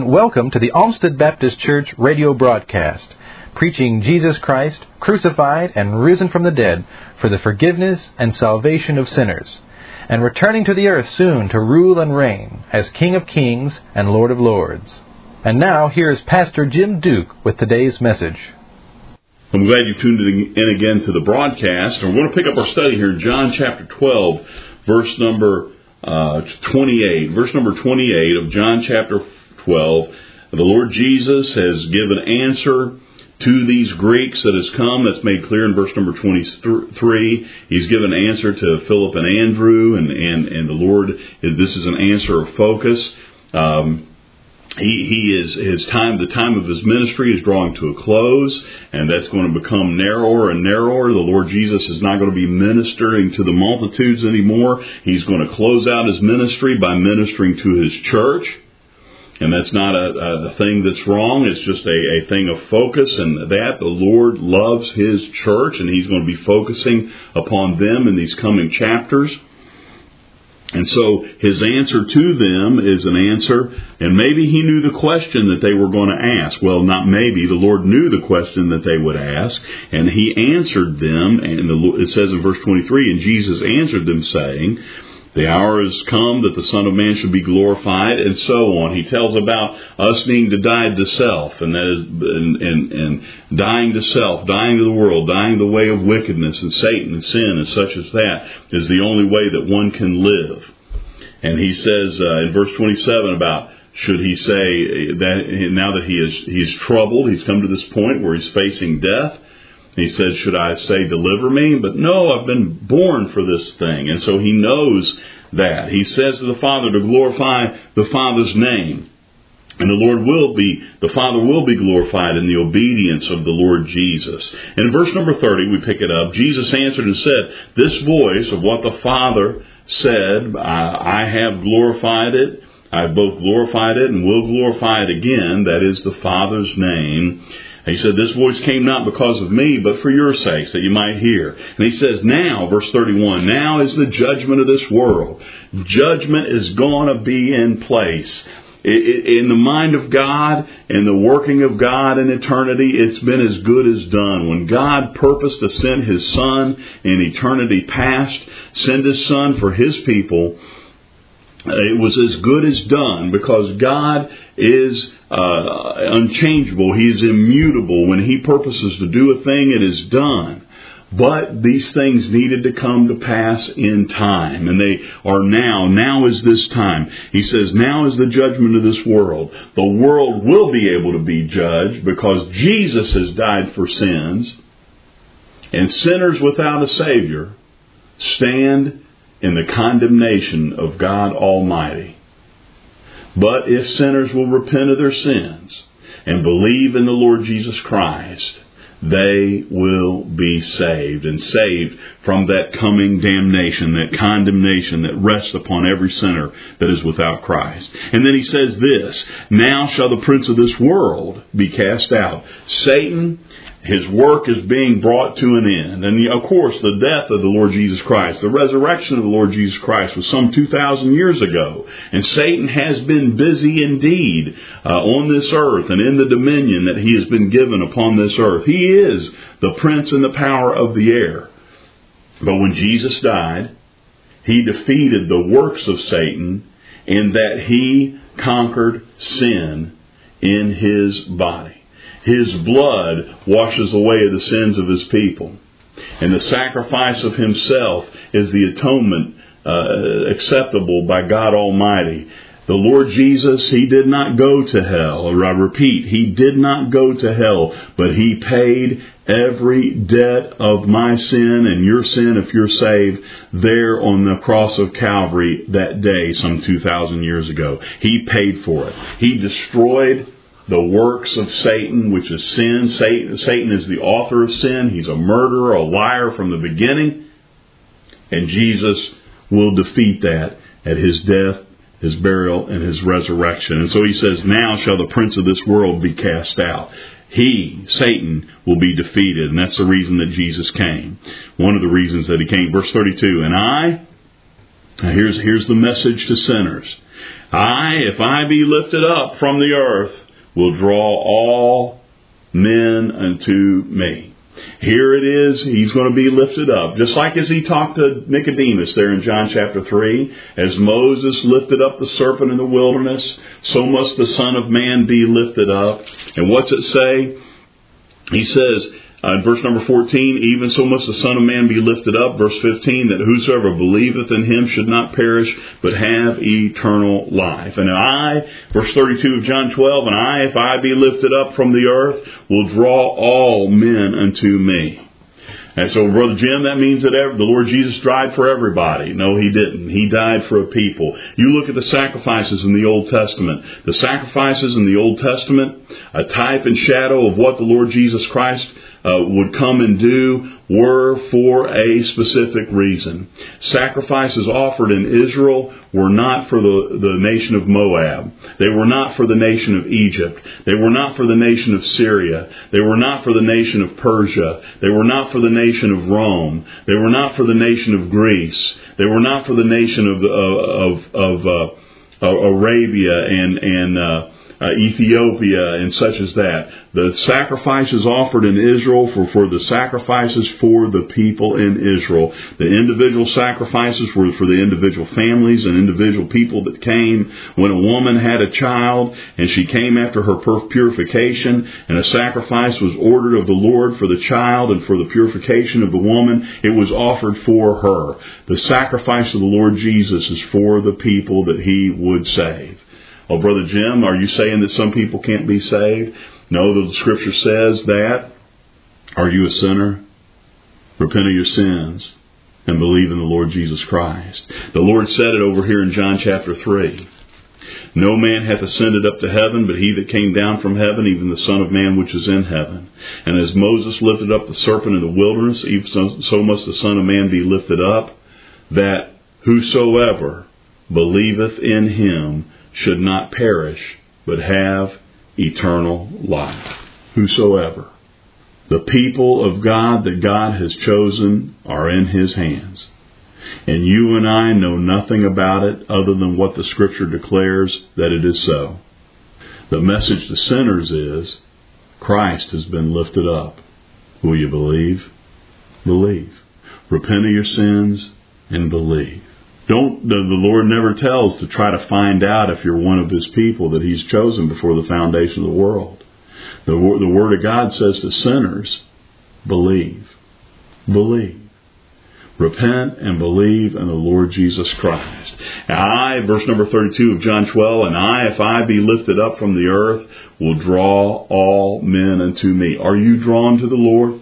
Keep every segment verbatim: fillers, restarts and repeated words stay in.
welcome to the Olmsted Baptist Church radio broadcast, preaching Jesus Christ, crucified and risen from the dead for the forgiveness and salvation of sinners, and returning to the earth soon to rule and reign as King of Kings and Lord of Lords. And now, here is Pastor Jim Duke with today's message. I'm glad you tuned in again to the broadcast. And we're going to pick up our study here in John chapter twelve, verse number uh, twenty-eight. Verse number twenty-eight of John chapter twelve. The Lord Jesus has given answer to these Greeks that has come. That's made clear in verse number twenty-three. He's given answer to Philip and Andrew, and, and, and the Lord, this is an answer of focus. Um, He, he is, his time, the time of his ministry is drawing to a close, and that's going to become narrower and narrower. The Lord Jesus is not going to be ministering to the multitudes anymore. He's going to close out his ministry by ministering to his church. And that's not a, a thing that's wrong. It's just a, a thing of focus, and that the Lord loves his church, and he's going to be focusing upon them in these coming chapters. And so his answer to them is an answer, and maybe he knew the question that they were going to ask. Well, not maybe. The Lord knew the question that they would ask, and he answered them. And the, it says in verse twenty-three, and Jesus answered them, saying, the hour has come that the Son of Man should be glorified, and so on. He tells about us needing to die to self, and that is, and, and, and dying to self, dying to the world, dying the way of wickedness and Satan and sin and such as that is the only way that one can live. And he says uh, in verse twenty-seven about, should he say that now that he is he's troubled, he's come to this point where he's facing death. He says, should I say, deliver me? But no, I've been born for this thing. And so he knows that. He says to the Father to glorify the Father's name. And the Lord will be, the Father will be glorified in the obedience of the Lord Jesus. And in verse number thirty, we pick it up. Jesus answered and said, this voice of what the Father said, I, I have glorified it. I've both glorified it and will glorify it again. That is the Father's name. He said, this voice came not because of me, but for your sakes, that you might hear. And he says, now, verse thirty-one, now is the judgment of this world. Judgment is going to be in place. In the mind of God and the working of God in eternity, it's been as good as done. When God purposed to send His Son in eternity past, send His Son for His people, it was as good as done, because God is uh, unchangeable. He is immutable. When He purposes to do a thing, it is done. But these things needed to come to pass in time, and they are now. Now is this time. He says, now is the judgment of this world. The world will be able to be judged because Jesus has died for sins, and sinners without a Savior stand in the condemnation of God Almighty. But if sinners will repent of their sins and believe in the Lord Jesus Christ, they will be saved, and saved from that coming damnation, that condemnation that rests upon every sinner that is without Christ. And then he says this, now shall the prince of this world be cast out. Satan, his work is being brought to an end. And of course, the death of the Lord Jesus Christ, the resurrection of the Lord Jesus Christ was some two thousand years ago. And Satan has been busy indeed uh, on this earth and in the dominion that he has been given upon this earth. He is the prince and the power of the air. But when Jesus died, he defeated the works of Satan in that he conquered sin in his body. His blood washes away the sins of His people. And the sacrifice of Himself is the atonement uh, acceptable by God Almighty. The Lord Jesus, He did not go to hell. Or I repeat, He did not go to hell, but He paid every debt of my sin and your sin if you're saved there on the cross of Calvary that day some two thousand years ago. He paid for it. He destroyed the works of Satan, which is sin. Satan, Satan is the author of sin. He's a murderer, a liar from the beginning. And Jesus will defeat that at His death, His burial, and His resurrection. And so He says, now shall the prince of this world be cast out. He, Satan, will be defeated. And that's the reason that Jesus came. One of the reasons that He came. Verse thirty-two, and I, here's, here's the message to sinners. I, if I be lifted up from the earth, will draw all men unto me. Here it is, he's going to be lifted up. Just like as he talked to Nicodemus there in John chapter three, as Moses lifted up the serpent in the wilderness, so must the Son of Man be lifted up. And what's it say? He says, uh, in verse number fourteen, even so must the Son of Man be lifted up. Verse fifteen, that whosoever believeth in him should not perish, but have eternal life. And I, verse thirty-two of John twelve, and I, if I be lifted up from the earth, will draw all men unto me. And so, Brother Jim, that means that the Lord Jesus died for everybody. No, He didn't. He died for a people. You look at the sacrifices in the Old Testament. The sacrifices in the Old Testament, a type and shadow of what the Lord Jesus Christ uh, would come and do, were for a specific reason. Sacrifices offered in Israel were not for the, the nation of Moab. They were not for the nation of Egypt. They were not for the nation of Syria. They were not for the nation of Persia. They were not for the nation of Rome. They were not for the nation of Greece. They were not for the nation of of of, of uh, Arabia and and uh, uh, Ethiopia and such as that. The sacrifices offered in Israel for, for the sacrifices for the people in Israel. The individual sacrifices were for the individual families and individual people that came. When a woman had a child and she came after her purification and a sacrifice was ordered of the Lord for the child and for the purification of the woman, it was offered for her. The sacrifice of the Lord Jesus is for the people that He would save. Oh, Brother Jim, are you saying that some people can't be saved? No, the Scripture says that. Are you a sinner? Repent of your sins and believe in the Lord Jesus Christ. The Lord said it over here in John chapter three. No man hath ascended up to heaven, but he that came down from heaven, even the Son of Man which is in heaven. And as Moses lifted up the serpent in the wilderness, even so, so must the Son of Man be lifted up, that whosoever believeth in Him should not perish, but have eternal life. Whosoever. The people of God that God has chosen are in His hands. And you and I know nothing about it other than what the Scripture declares, that it is so. The message to sinners is, Christ has been lifted up. Will you believe? Believe. Repent of your sins and believe. Don't, the, the Lord never tells to try to find out if you're one of His people that He's chosen before the foundation of the world. The, the Word of God says to sinners, believe. Believe. Repent and believe in the Lord Jesus Christ. And I, verse number thirty-two of John twelve, and I, if I be lifted up from the earth, will draw all men unto me. Are you drawn to the Lord?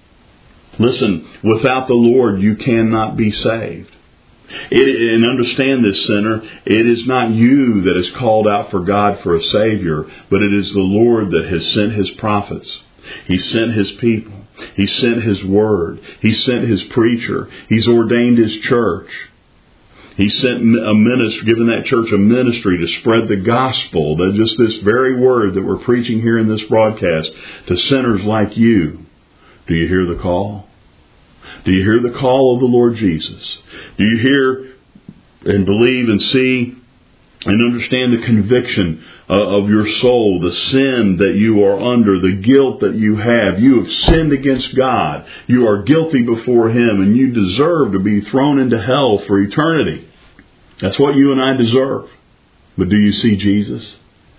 Listen, without the Lord, you cannot be saved. It, and understand this, sinner, it is not you that is called out for God for a Savior, but it is the Lord that has sent His prophets. He sent His people. He sent His Word. He sent His preacher. He's ordained His church. He sent a ministry, given that church a ministry to spread the gospel, that just this very word that we're preaching here in this broadcast, to sinners like you. Do you hear the call? Do you hear the call of the Lord Jesus? Do you hear and believe and see and understand the conviction uh, of your soul, the sin that you are under, the guilt that you have? You have sinned against God. You are guilty before Him, and you deserve to be thrown into hell for eternity. That's what you and I deserve. But do you see Jesus?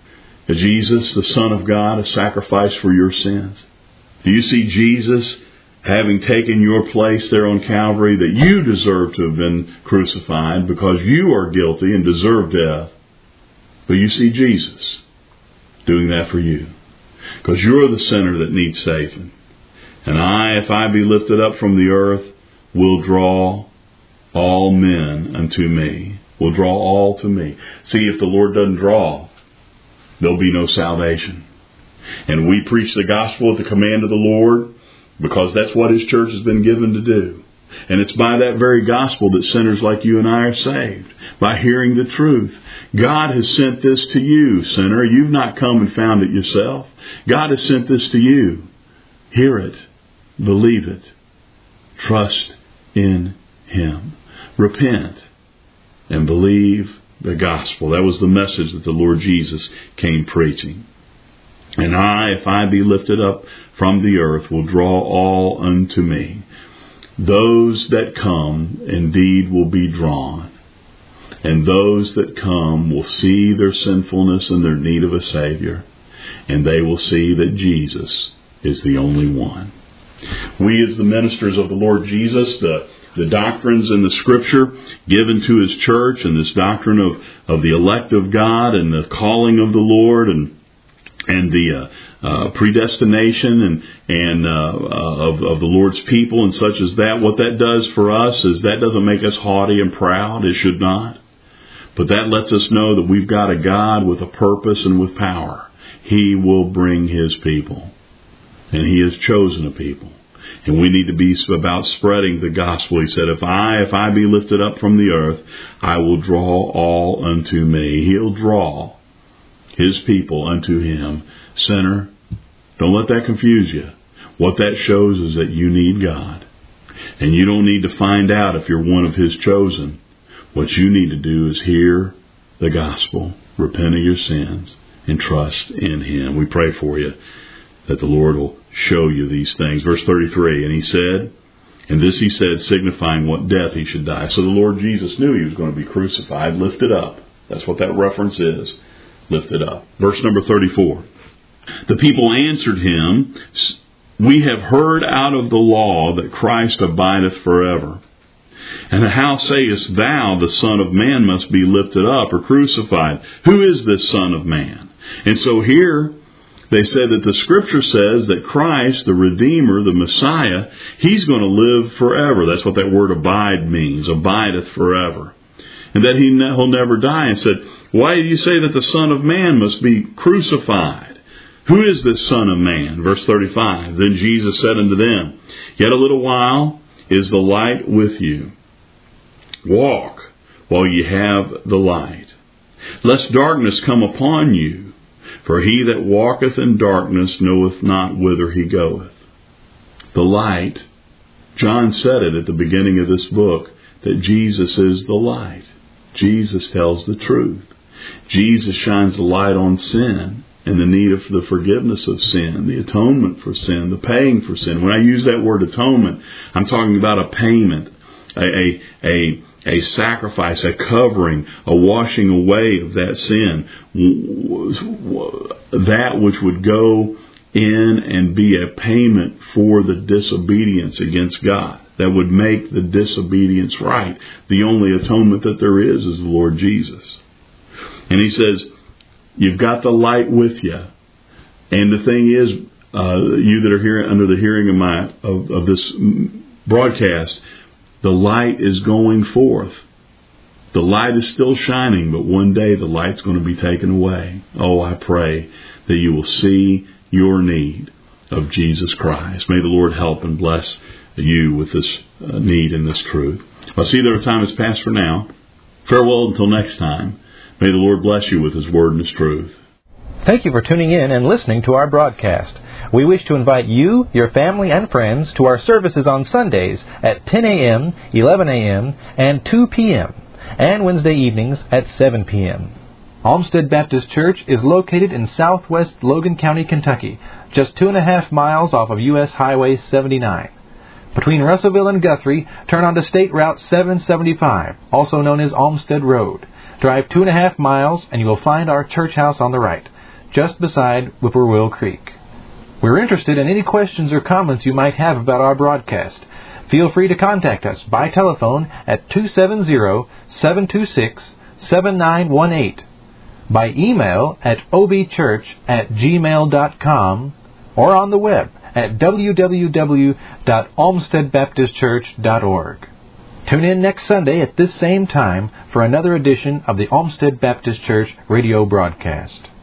Jesus, the Son of God, a sacrifice for your sins? Do you see Jesus having taken your place there on Calvary, that you deserve to have been crucified because you are guilty and deserve death? But you see Jesus doing that for you, because you're the sinner that needs saving. And I, if I be lifted up from the earth, will draw all men unto me. Will draw all to me. See, if the Lord doesn't draw, there'll be no salvation. And we preach the gospel at the command of the Lord, because that's what His church has been given to do. And it's by that very gospel that sinners like you and I are saved, by hearing the truth. God has sent this to you, sinner. You've not come and found it yourself. God has sent this to you. Hear it. Believe it. Trust in Him. Repent and believe the gospel. That was the message that the Lord Jesus came preaching. And I, if I be lifted up from the earth, will draw all unto me. Those that come indeed will be drawn. And those that come will see their sinfulness and their need of a Savior. And they will see that Jesus is the only one. We as the ministers of the Lord Jesus, the, the doctrines in the Scripture given to His church, and this doctrine of, of the elect of God and the calling of the Lord and and the uh, uh, predestination and and uh, uh, of, of the Lord's people and such as that, what that does for us is that doesn't make us haughty and proud. It should not. But that lets us know that we've got a God with a purpose and with power. He will bring His people. And He has chosen a people. And we need to be about spreading the gospel. He said, if I, if I be lifted up from the earth, I will draw all unto me. He'll draw His people unto Him. Sinner, don't let that confuse you. What that shows is that you need God. And you don't need to find out if you're one of His chosen. What you need to do is hear the gospel, repent of your sins, and trust in Him. We pray for you that the Lord will show you these things. Verse thirty-three, and He said, and this He said, signifying what death He should die. So the Lord Jesus knew He was going to be crucified, lifted up. That's what that reference is, lifted up. Verse number thirty-four, the people answered Him, we have heard out of the law that Christ abideth forever. And how sayest thou the Son of Man must be lifted up or crucified? Who is this Son of Man? And so here they said that the Scripture says that Christ, the Redeemer, the Messiah, He's going to live forever. That's what that word abide means, abideth forever. And that he ne- He'll never die. And said, why do you say that the Son of Man must be crucified? Who is this Son of Man? Verse thirty-five, then Jesus said unto them, yet a little while is the light with you. Walk while ye have the light, lest darkness come upon you. For he that walketh in darkness knoweth not whither he goeth. The light, John said it at the beginning of this book, that Jesus is the light. Jesus tells the truth. Jesus shines the light on sin and the need of the forgiveness of sin, the atonement for sin, the paying for sin. When I use that word atonement, I'm talking about a payment, a a a, a sacrifice, a covering, a washing away of that sin, that which would go in and be a payment for the disobedience against God, that would make the disobedience right. The only atonement that there is is the Lord Jesus. And He says, you've got the light with you. And the thing is, uh, you that are here under the hearing of my of, of this broadcast, the light is going forth. The light is still shining, but one day the light's going to be taken away. Oh, I pray that you will see your need of Jesus Christ. May the Lord help and bless you with this uh, need and this truth. I see that our time has passed for now. Farewell until next time. May the Lord bless you with His word and His truth. Thank you for tuning in and listening to our broadcast. We wish to invite you, your family, and friends to our services on Sundays at ten a.m., eleven a.m., and two p.m., and Wednesday evenings at seven p.m. Olmsted Baptist Church is located in southwest Logan County, Kentucky, just two and a half miles off of U S Highway seventy-nine. Between Russellville and Guthrie, turn onto State Route seven seventy-five, also known as Olmsted Road. Drive two and a half miles and you will find our church house on the right, just beside Whippoorwill Creek. We're interested in any questions or comments you might have about our broadcast. Feel free to contact us by telephone at two seven zero, seven two six, seven nine one eight, by email at obchurch at gmail dot com, or on the web at w w w dot olmsted baptist church dot org. Tune in next Sunday at this same time for another edition of the Olmsted Baptist Church radio broadcast.